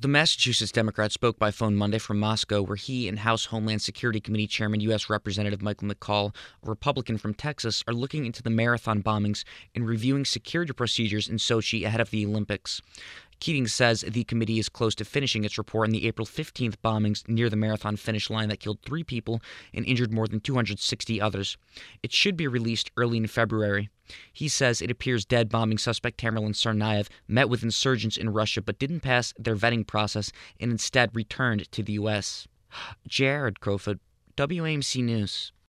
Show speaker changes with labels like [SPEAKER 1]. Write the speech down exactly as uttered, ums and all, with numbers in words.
[SPEAKER 1] The Massachusetts Democrat spoke by phone Monday from Moscow, where he and House Homeland Security Committee Chairman U S. Representative Michael McCaul, a Republican from Texas, are looking into the marathon bombings and reviewing security procedures in Sochi ahead of the Olympics. Keating says the committee is close to finishing its report on the April fifteenth bombings near the marathon finish line that killed three people and injured more than two hundred sixty others. It should be released early in February. He says it appears dead bombing suspect Tamerlan Tsarnaev met with insurgents in Russia but didn't pass their vetting process and instead returned to the U S. Jared Crowfoot, W A M C News.